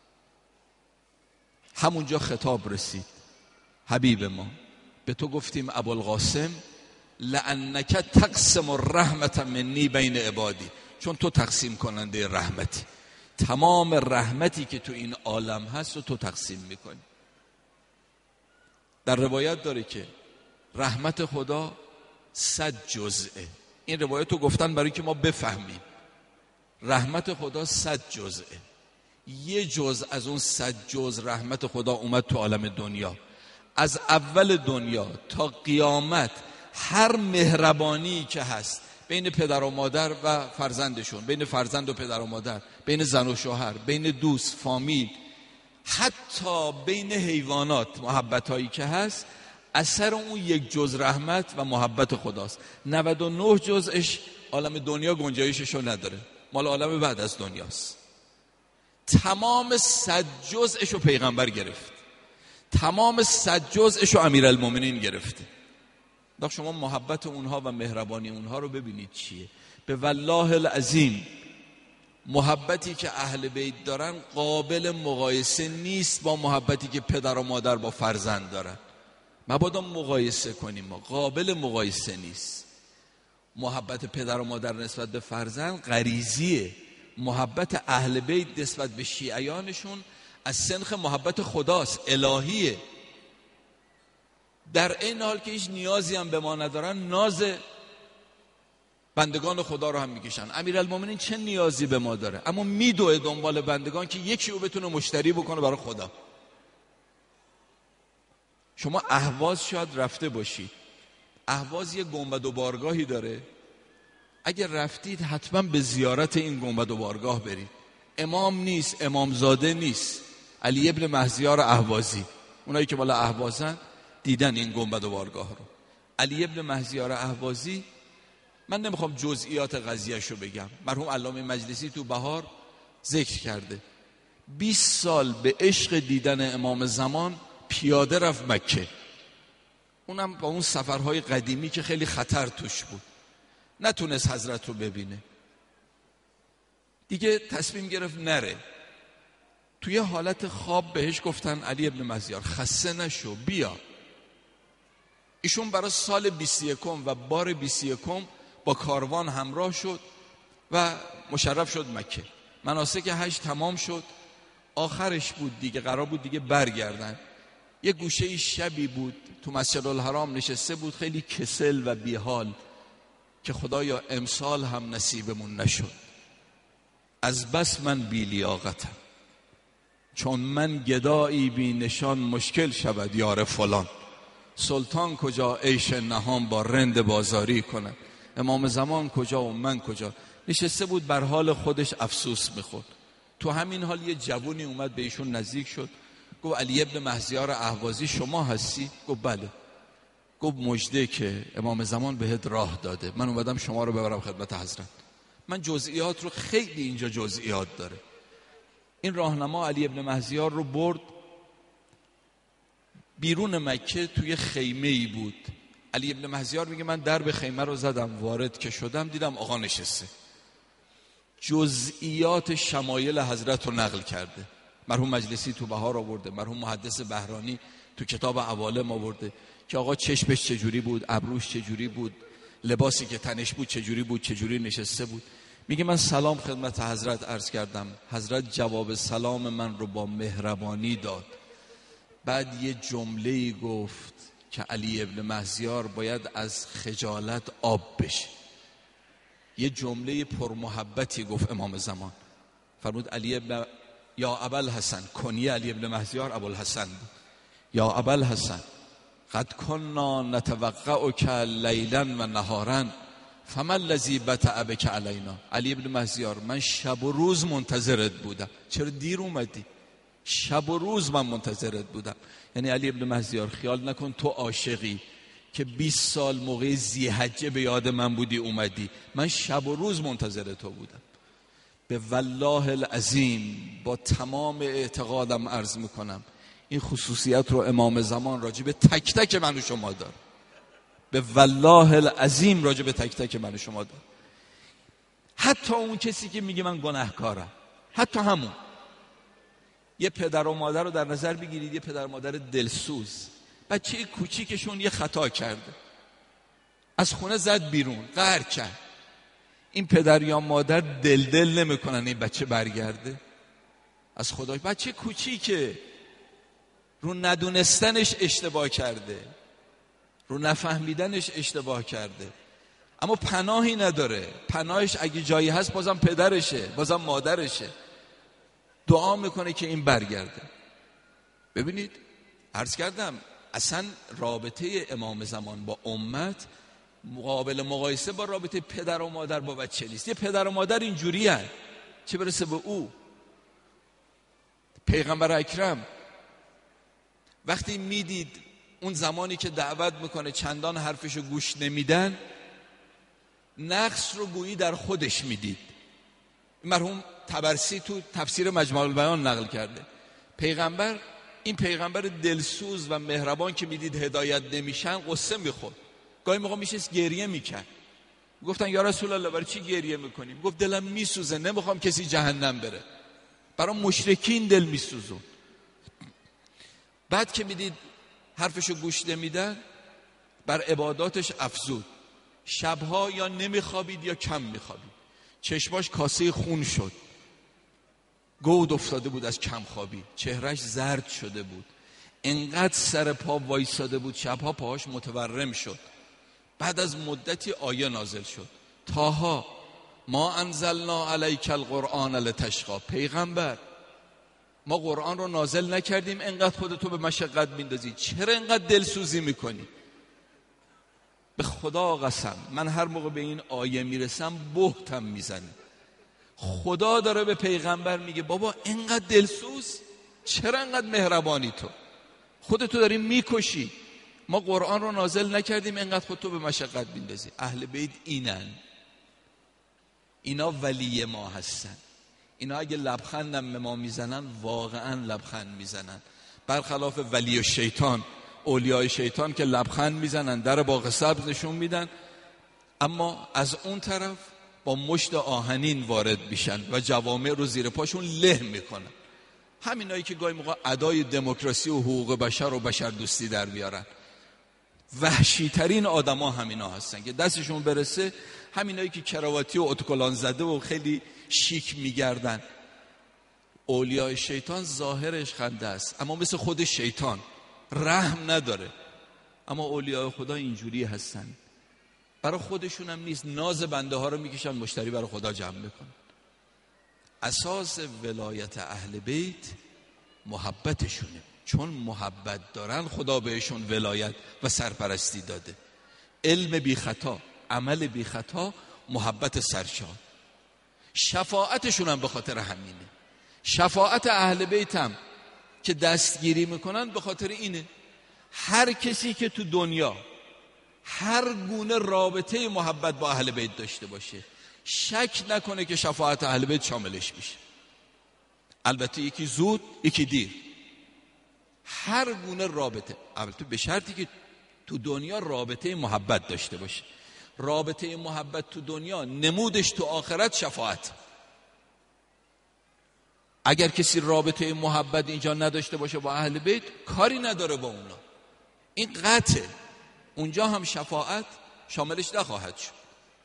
همونجا خطاب رسید، حبیب ما به تو گفتیم ابوالقاسم لانک تقسم الرحمت منی بین عبادی، چون تو تقسیم کننده رحمتی، تمام رحمتی که تو این عالم هست و تو تقسیم میکنی. در روایت داره که رحمت خدا صد جزءه. این روایت رو گفتن برای که ما بفهمیم رحمت خدا صد جزءه. یه جزء از اون صد جزء رحمت خدا اومد تو عالم دنیا. از اول دنیا تا قیامت هر مهربانی که هست بین پدر و مادر و فرزندشون، بین فرزند و پدر و مادر، بین زن و شوهر، بین دوست، فامیل، حتی بین حیوانات، محبت هایی که هست، اثر اون یک جز رحمت و محبت خداست. نود و نه جزش عالم دنیا گنجایششو نداره، مال عالم بعد از دنیاست. تمام صد جزشو پیغمبر گرفت، تمام صد جزشو امیرالمومنین گرفته. داخل شما محبت اونها و مهربانی اونها رو ببینید چیه. به والله العظیم محبتی که اهل بیت دارن قابل مقایسه نیست با محبتی که پدر و مادر با فرزند دارن. مبادا مقایسه کنیم، ما قابل مقایسه نیست. محبت پدر و مادر نسبت به فرزند غریزیه. محبت اهل بیت نسبت به شیعیانشون از سنخ محبت خداست، الهیه. در این حال که هیچ نیازی هم به ما ندارن، ناز بندگان خدا رو هم میکشن. امیرالمومنین چه نیازی به ما داره؟ اما میدوه دنبال بندگان که یکی رو بتونه مشتری بکنه برای خدا. شما اهواز شاید رفته باشید، اهواز یه گنبد و بارگاهی داره، اگر رفتید حتما به زیارت این گنبد و بارگاه برید. امام نیست، امامزاده نیست، علی ابن مهزیار اهوازی، اونایی که بالا اهوازن دیدن این گنبد و بارگاه رو. علی ابن مهزیار اهوازی، من نمیخوام جزئیات قضیهش رو بگم، مرحوم علامه مجلسی تو بهار ذکر کرده، بیست سال به عشق دیدن امام زمان پیاده رفت مکه، اونم با اون سفرهای قدیمی که خیلی خطر توش بود، نتونست حضرت رو ببینه، دیگه تصمیم گرفت نره. توی حالت خواب بهش گفتن علی ابن مهزیار خسته نشو بیا. ایشون برای سال بیست و یکم و بار بیست و یکم با کاروان همراه شد و مشرف شد مکه. مناسک حج تمام شد، آخرش بود دیگه، قرار بود دیگه برگردن. یه گوشه شبی بود تو مسجد الحرام نشسته بود، خیلی کسل و بیحال که خدایا امسال هم نصیبمون نشد، از بس من بی لیاقتم، چون من گدایی بی نشان مشکل شود یار فلان، سلطان کجا عیش نهان با رند بازاری کنه، امام زمان کجا و من کجا. نشسته بود بر حال خودش افسوس میخورد. تو همین حال یه جوونی اومد به ایشون نزدیک شد، گفت علی ابن مهزیار اهوازی شما هستی؟ گفت بله. گفت مژده که امام زمان بهت راه داده، من اومدم شما رو ببرم خدمت حضرت. من جزئیات رو، خیلی اینجا جزئیات داره. این راهنما علی ابن مهزیار رو برد بیرون مکه، توی خیمه‌ای بود. علی ابن مهزیار میگه من درب خیمه رو زدم، وارد که شدم دیدم آقا نشسته. جزئیات شمایل حضرت رو نقل کرده. مرحوم مجلسی تو بهار آورده، مرحوم محدث بهرانی تو کتاب عوالم آورده که آقا چشمش چجوری بود، ابروش چجوری بود، لباسی که تنش بود چجوری بود، چجوری نشسته بود. میگه من سلام خدمت حضرت عرض کردم، حضرت جواب سلام من رو با مهربانی داد. بعد یه جمله‌ای گفت که علی ابن مهزیار باید از خجالت آب بشه. یه جمله پرمحبتی گفت امام زمان. فرمود علی ابن یا ابوالحسن، کنیه علی ابن مهزیار ابوالحسن بود. یا ابوالحسن قد کنا نتوقعک لیلا و نهارا فما الذی بطأ بک علینا. علی ابن مهزیار من شب و روز منتظرت بودم، چرا دیر اومدی؟ شب و روز من منتظرت بودم. یعنی علی ابن مهزیار خیال نکن تو عاشقی که بیست سال موقع ذی‌حجه به یاد من بودی اومدی، من شب و روز منتظر تو بودم. به والله العظیم با تمام اعتقادم عرض میکنم این خصوصیت رو امام زمان راجع به تک تک من و شما داره. به والله العظیم راجع به تک تک من و شما داره. حتی اون کسی که میگه من گناهکارم، حتی همون. یه پدر و مادر رو در نظر بگیرید، یه پدر و مادر دلسوز، بچه کوچیکشون یه خطا کرده، از خونه زد بیرون، قهر کرد. این پدر یا مادر دل دل نمیکنن این بچه برگرده از خدا. بچه کوچیکه، رو ندونستنش اشتباه کرده، رو نفهمیدنش اشتباه کرده، اما پناهی نداره. پناهش اگه جایی هست بازم پدرشه، بازم مادرشه. دعا میکنه که این برگرده. ببینید عرض کردم اصلا رابطه امام زمان با امت مقابل مقایسه با رابطه پدر و مادر با بچه نیست. یه پدر و مادر اینجوری هست، چه برسه به او. پیغمبر اکرم وقتی میدید اون زمانی که دعوت میکنه چندان حرفشو گوش نمیدن، نقص رو گویی در خودش میدید. مرحوم طبرسی تو تفسیر مجمع البیان نقل کرده. پیغمبر، این پیغمبر دلسوز و مهربان که میدید هدایت نمیشن، قصه میخورد. گاهی موقع میشست گریه میکرد. گفتن یا رسول الله برای چی گریه میکنیم؟ گفت دلم میسوزه، نمیخوام کسی جهنم بره. برای مشرکین دل میسوزون. بعد که میدید حرفشو گوش نمیدن، بر عباداتش افزود. شبها یا نمیخوابید یا کم میخوابید. چشماش کاسه خون شد، گود افتاده بود از کم خوابی، چهرش زرد شده بود، انقدر سر پا وایساده بود شبها پاهاش متورم شد. بعد از مدتی آیه نازل شد، طه ما انزلنا علیک القرآن لتشقی. پیغمبر ما قرآن رو نازل نکردیم انقدر خودتو به مشقت میندازی، چرا انقدر دلسوزی میکنی؟ به خدا قسم من هر موقع به این آیه میرسم بهتم میزنه. خدا داره به پیغمبر میگه بابا انقدر دلسوز، چرا انقدر مهربانی؟ تو خودتو داری میکشی. ما قرآن رو نازل نکردیم انقدر خودتو به مشقت میندازی. اهل بیت اینن، اینا ولی ما هستن. اینا اگه لبخندم به ما میزنن واقعا لبخند میزنن، برخلاف ولی و شیطان، اولیای شیطان که لبخند میزنن، در باغ سبز نشون میدن، اما از اون طرف با مشت آهنین وارد میشن و جوامع رو زیر پاشون له میکنن. همینایی که گاهی موقع ادای دموکراسی و حقوق بشر و بشر دوستی در بیارن. وحشی ترین آدما همینا هستن که دستشون برسه همینایی که کراواتی و اتکلان زده و خیلی شیک میگردن. اولیای شیطان ظاهرش خنده است اما مثل خود شیطان رحم نداره. اما اولیای خدا اینجوری هستن، برای خودشون هم نیست، ناز بنده ها رو میکشن مشتری برای خدا جمع بکن. اساس ولایت اهل بیت محبتشونه، چون محبت دارن خدا بهشون ولایت و سرپرستی داده. علم بی خطا، عمل بی خطا، محبت سرشار. شفاعتشون هم به خاطر همینه. شفاعت اهل بیت هم که دستگیری میکنن به خاطر اینه. هر کسی که تو دنیا هر گونه رابطه محبت با اهل بیت داشته باشه شک نکنه که شفاعت اهل بیت شاملش میشه. البته یکی زود یکی دیر. هر گونه رابطه، البته به شرطی که تو دنیا رابطه محبت داشته باشه. رابطه محبت تو دنیا نمودش تو آخرت شفاعت. اگر کسی رابطه محبت اینجا نداشته باشه با اهل بیت کاری نداره با اونا، این قطعه، اونجا هم شفاعت شاملش نخواهد شد.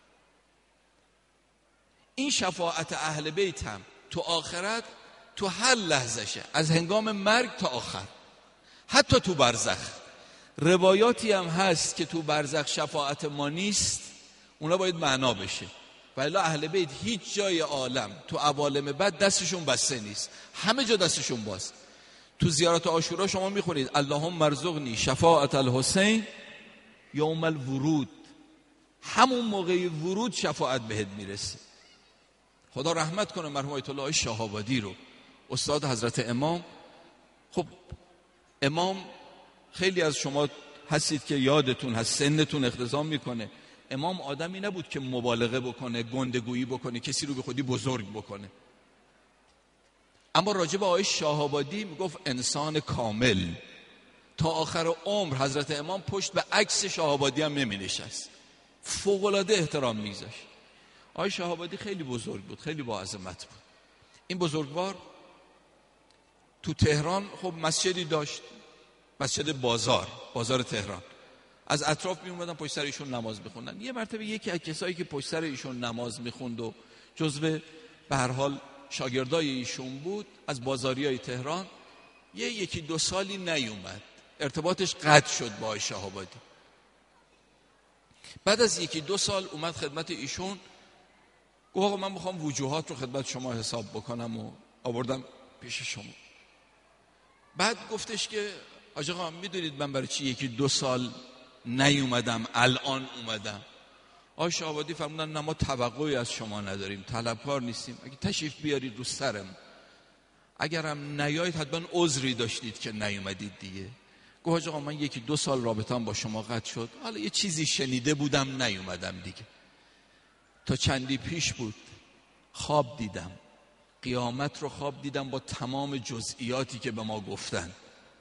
این شفاعت اهل بیت هم تو آخرت تو هر لحظشه، از هنگام مرگ تا آخر، حتی تو برزخ. روایاتی هم هست که تو برزخ شفاعت ما نیست، اونا باید معنا بشه. ولی اهل بیت هیچ جای عالم تو عوالم بعد دستشون بسته نیست، همه جا دستشون باز. تو زیارت عاشورا شما میخونید اللهم ارزقنی شفاعت الحسین یوم الورود، همون موقع ورود شفاعت بهت میرسه. خدا رحمت کنه مرحوم آیت الله شهابادی رو، استاد حضرت امام. خب امام خیلی از شما هستید که یادتون هست، سنتون اقتضا میکنه، امام آدمی نبود که مبالغه بکنه، گندگویی بکنه، کسی رو به خودی بزرگ بکنه. اما راجع به آقای شهابادی میگفت انسان کامل. تا آخر عمر حضرت امام پشت به عکس شهابادی هم نمینشست، فوق‌العاده احترام میذاشت. آقای شهابادی خیلی بزرگ بود، خیلی با عظمت بود. این بزرگوار تو تهران خب مسجدی داشت، مسجد بازار، بازار تهران. از اطراف می اومدن پشت سر ایشون نماز میخوندن. یه مرتبه یکی از کسایی که پشت سر ایشون نماز میخوند و جزو به هر حال شاگردای ایشون بود، از بازاریای تهران، یه یکی دو سالی نیومد، ارتباطش قطع شد با آقای شهابادی. بعد از یکی دو سال اومد خدمت ایشون، گفت آقا من میخوام وجوهات رو خدمت شما حساب بکنم و آوردم پیش شما. بعد گفتش که آقا میدونید من برای چی یکی دو سال نیومدم الان اومدم؟ آقای شهابادی فرمودن نه ما توقعی از شما نداریم، طلبکار نیستیم، اگه تشریف بیارید رو سرم، اگرم نیایید حتما عذری داشتید که نیومدید دیگه. گفت آقا من یکی دو سال رابطه‌ام با شما قطع شد، حالا یه چیزی شنیده بودم نیومدم دیگه. تا چندی پیش بود خواب دیدم، قیامت رو خواب دیدم با تمام جزئیاتی که به ما گفتن.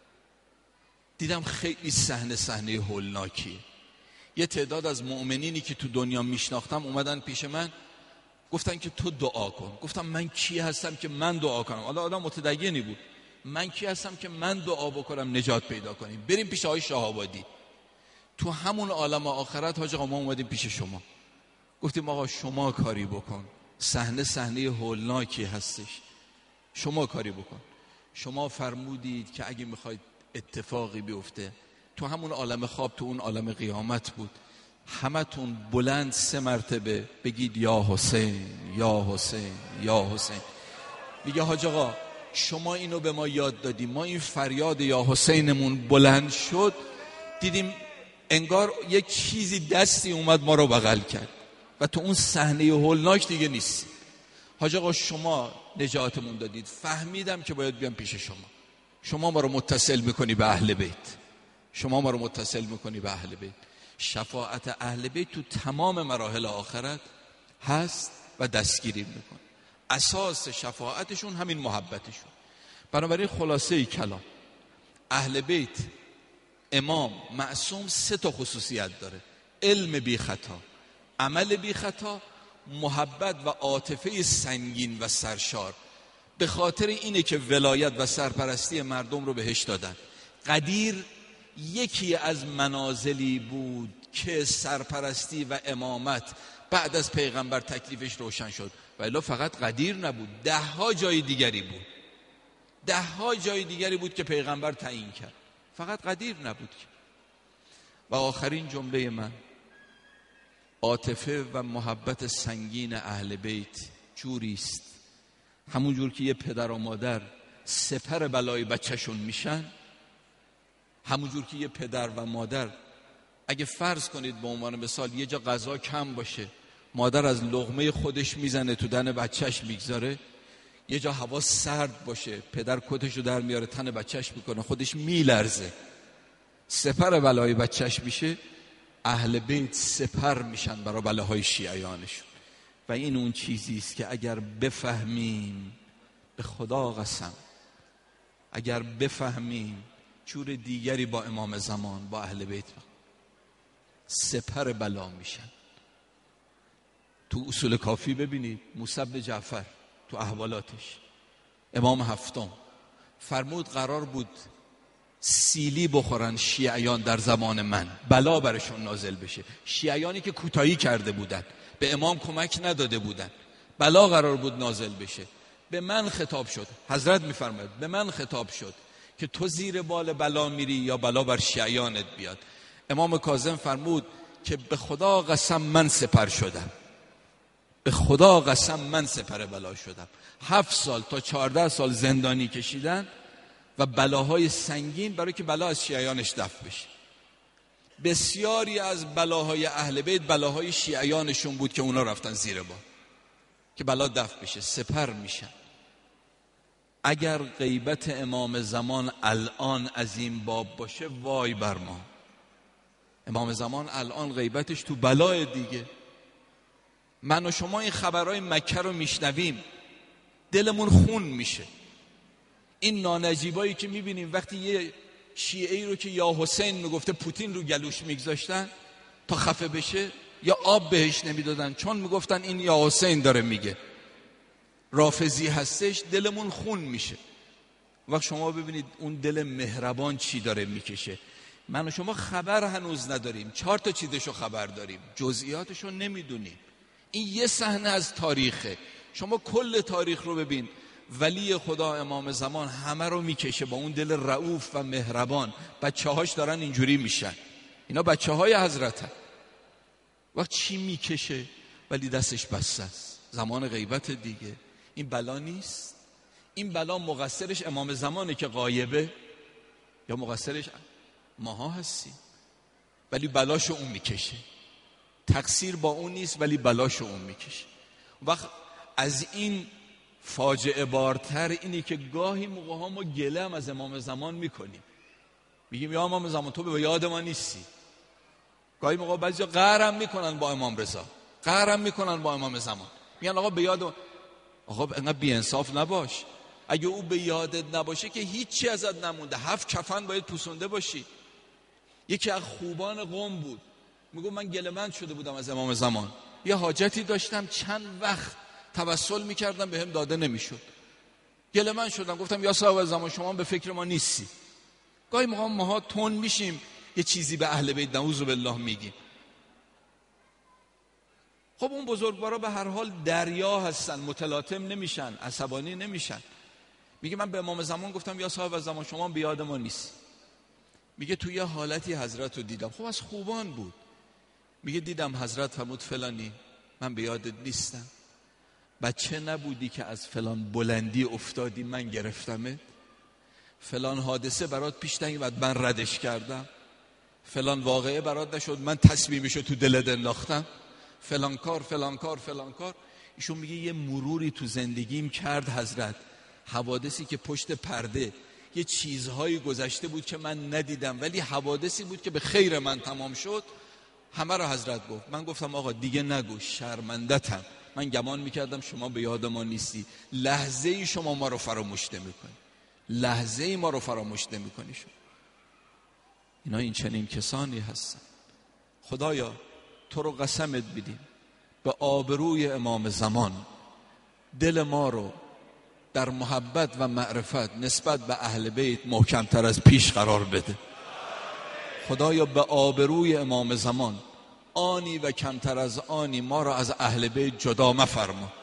دیدم خیلی صحنه صحنه هولناکیه. یه تعداد از مؤمنینی که تو دنیا میشناختم اومدن پیش من، گفتن که تو دعا کن. گفتم من کی هستم که من دعا کنم؟ حالا آدم متدینی بود. من کی هستم که من دعا بکنم نجات پیدا کنیم؟ بریم پیش آقای شهابادی. تو همون عالم آخرت حاج آقا ما اومدیم پیش شما، گفتیم آقا شما کاری بکن، صحنه صحنه هولناکی هستش، شما کاری بکن. شما فرمودید که اگه میخواید اتفاقی بیفته، تو همون عالم خواب، تو اون عالم قیامت بود، همتون بلند سه مرتبه بگید یا حسین یا حسین یا حسین. میگه حاج آقا شما اینو به ما یاد دادیم، ما این فریاد یا حسینمون بلند شد، دیدیم انگار یک چیزی دستی اومد ما رو بغل کرد و تو اون صحنه هولناک دیگه نیست. حاج آقا شما نجاتمون دادید، فهمیدم که باید بیام پیش شما. شما ما رو متصل میکنی به اهل بیت، شما ما رو متصل میکنی به اهل بیت. شفاعت اهل بیت تو تمام مراحل آخرت هست و دستگیری میکن. اساس شفاعتشون همین محبتشون. بنابراین خلاصه کلام، اهل بیت امام معصوم سه تا خصوصیت داره: علم بی خطا، عمل بی خطا، محبت و عاطفه سنگین و سرشار. به خاطر اینه که ولایت و سرپرستی مردم رو بهش دادن. قدیر یکی از منازلی بود که سرپرستی و امامت بعد از پیغمبر تکلیفش روشن شد. ولی فقط قدیر نبود، ده ها جای دیگری بود، ده ها جای دیگری بود که پیغمبر تعیین کرد، فقط قدیر نبود. و آخرین جمله من، عاطفه و محبت سنگین اهل بیت جوری است همون جور که یه پدر و مادر سپر بلای بچهشون میشن، همون جور که یه پدر و مادر اگه فرض کنید به عنوان مثال یه جا غذا کم باشه، مادر از لقمه خودش میزنه تو دهن بچهش میگذاره، یه جا هوا سرد باشه، پدر کتشو در میاره تن بچهش میکنه، خودش میلرزه، سپر بلای بچهش میشه. اهل بیت سپر میشن برای بلاهای شیعیانشون. و این اون چیزی است که اگر بفهمیم، به خدا قسم اگر بفهمیم، جور دیگری با امام زمان، با اهل بیت سپر بلا میشن. تو اصول کافی ببینید موسی بن جعفر تو احوالاتش، امام هفتم فرمود قرار بود سیلی بخورن شیعیان در زمان من، بلا برشون نازل بشه. شیعیانی که کوتاهی کرده بودن، به امام کمک نداده بودن، بلا قرار بود نازل بشه. به من خطاب شد، حضرت میفرماید به من خطاب شد که تو زیر بال بلا میری یا بلا بر شیعیانت بیاد. امام کاظم فرمود که به خدا قسم من سپر شدم، به خدا قسم من سپر بلا شدم. هفت سال تا چهارده سال زندانی کشیدن و بلاهای سنگین برای که بلا از شیعیانش دفع بشه. بسیاری از بلاهای اهل بیت بلاهای شیعیانشون بود که اونا رفتن زیر بار که بلا دفع بشه، سپر میشن. اگر غیبت امام زمان الان از این باب باشه، وای بر ما. امام زمان الان غیبتش تو بلای دیگه. من و شما این خبرهای مکه رو میشنویم، دلمون خون میشه. این نانجیبایی که میبینیم وقتی یه شیعه‌ای رو که یا حسین میگفته پوتین رو گلوش میگذاشتن تا خفه بشه، یا آب بهش نمیدادن چون میگفتن این یا حسین داره میگه، رافضی هستش، دلمون خون میشه. وقت شما ببینید اون دل مهربان چی داره میکشه. من و شما خبر هنوز نداریم، چهار تا چیزشو خبر داریم، جزئیاتشو نمیدونیم. این یه صحنه از تاریخه. شما کل تاریخ رو ببین، ولی خدا امام زمان همه رو میکشه با اون دل رؤوف و مهربان. بچه هاش دارن اینجوری میشن، اینا بچه های حضرت. وقت چی میکشه ولی دستش بسته است. زمان غیبت دیگه. این بلا نیست. این بلا مقصرش امام زمانه که غایبه، یا مقصرش ماها هستیم؟ ولی بلاشو اون میکشه. تقصیر با اون نیست ولی بلاشو اون میکشه. وقت از این فاجعه بارتر اینی که گاهی موقع ها ما گله هم از امام زمان میکنیم، میگیم یا امام زمان تو به یاد ما نیستی. گاهی موقع بعضیا قهرم میکنن با امام رضا، قهرم میکنن با امام زمان، میگن آقا به یاد. آقا انقدر بی انصاف نباش. اگه او به یادت نباشه که هیچی ازت نمونده، هفت کفن باید پوسونده باشی. یکی از خوبان قوم بود، میگه من گله‌مند شده بودم از امام زمان، یه حاجتی داشتم چند وقت توسل میکردم بهم داده نمیشد، گله‌مند شدم، گفتم یا صاحب زمان شما به فکر ما نیستی. گاهی موقع ماها تون میشیم یه چیزی به اهل بیت نعوذ بالله میگیم. خب اون بزرگوارا به هر حال دریا هستن، متلاطم نمیشن، عصبانی نمیشن. میگه من به امام زمان گفتم یا صاحب زمان شما به یاد ما نیست. میگه توی یه حالتی حضرت رو دیدم، خب از خوبان بود. میگه دیدم حضرت فرمود فلانی من به یادت نیستم، بچه نبودی که از فلان بلندی افتادی من گرفتمت، فلان حادثه برات پیش نیومد من ردش کردم، فلان واقعه برات نشد من تصمیمشو تو دلت انداختم، فلان کار فلان کار فلان کار. ایشون میگه یه مروری تو زندگیم کرد حضرت، حوادثی که پشت پرده یه چیزهایی گذشته بود که من ندیدم ولی حوادثی بود که به خیر من تمام شد. همه رو حضرت گفت. من گفتم آقا دیگه نگو، شرمندتم، من گمان میکردم شما به یاد ما نیستی. لحظه ای شما ما رو فراموش نمیکنی، لحظه ای ما رو فراموش نمیکنی شما. اینا این چنین کسانی هستن. خدایا تو رو قسمت بدیم به آبروی امام زمان دل ما رو در محبت و معرفت نسبت به اهل بیت محکمتر از پیش قرار بده. خدایا به آبروی امام زمان آنی و کمتر از آنی ما را از اهل بیت جدا مفرما.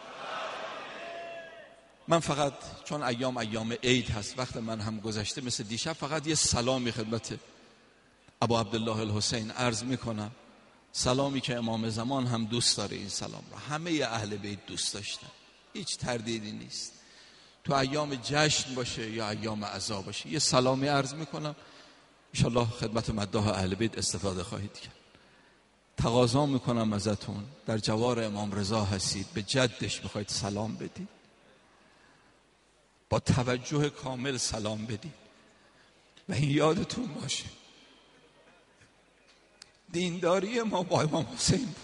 من فقط چون ایام ایام عید هست، وقت من هم گذشته مثل دیشب، فقط یه سلامی خدمت ابو عبدالله الحسین عرض میکنم، سلامی که امام زمان هم دوست داره. این سلام را همه اهل بیت دوست داشتن، هیچ تردیدی نیست. تو ایام جشن باشه یا ایام عزا باشه یه سلامی عرض میکنم، انشالله خدمت مداح اهل بیت استفاده خواهید کرد. تقاضا میکنم ازتون در جوار امام رضا هستید، به جدش میخواید سلام بدید، با توجه کامل سلام بدید و این یادتون باشه دینداری ما با امام حسین بود.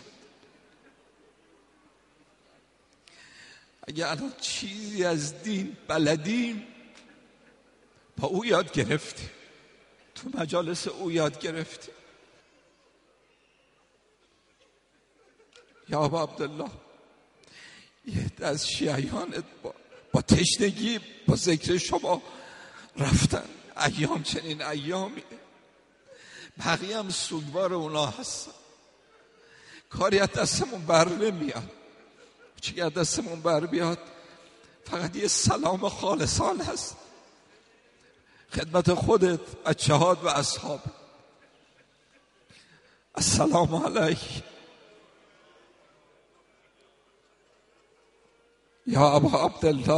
اگه الان چیزی از دین بلدیم با او یاد گرفتیم، تو مجالس او یاد گرفتیم. یا ابا عبدالله، یه از شیعیان با, با تشنگی با ذکر شما رفتن. ایام چنین ایامی، بقیه هم سوگوار اونا هستن. کاری از دستمون بر نمیاد. چی از دستمون بر بیاد؟ فقط یه سلام خالصان هست خدمت خودت، بچه‌هات و اصحاب. السلام علیک یا ابا عبدالله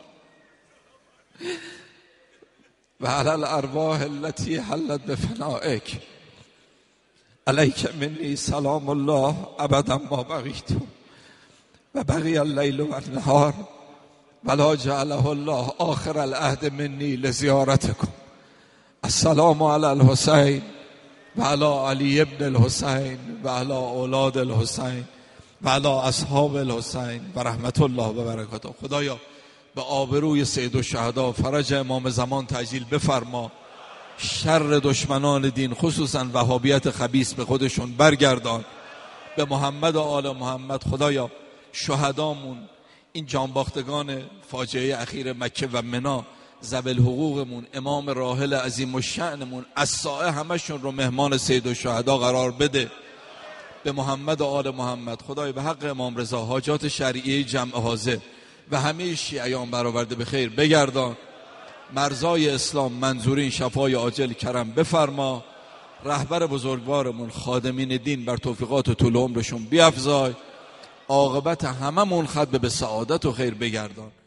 و علی الارواح التي حلت بفنائک، علیک منی سلام الله ابدا ما بقیت و بقی اللیل و النهار ولا جعله الله آخر العهد منی لزیارتکم. السلام علی الحسین و علی علی ابن الحسین و علی اولاد الحسین و علی اصحاب الحسین و رحمت الله و برکاته. خدایا به آبروی سید الشهدا فرج امام زمان تعجیل بفرما. شر دشمنان دین خصوصا وهابیت خبیث به خودشون برگردان. به محمد و آل محمد خدایا شهدامون، این جانباختگان فاجعه اخیر مکه و منا، ذوی حقوقمون، امام راحل عظیم الشأنمون، الساعه، همشون رو مهمان سید الشهدا قرار بده. به محمد و آل محمد خدای به حق امام رضا حاجات شرعیه جمع حاضر و همه شیعیان برآورده به خیر بگردان. مرزای اسلام منظورین شفای عاجل کرم بفرما. رهبر بزرگوارمون خادمین دین بر توفیقات و طول عمرشون بیفزای. عاقبت هممون ختم به سعادت و خیر بگردان.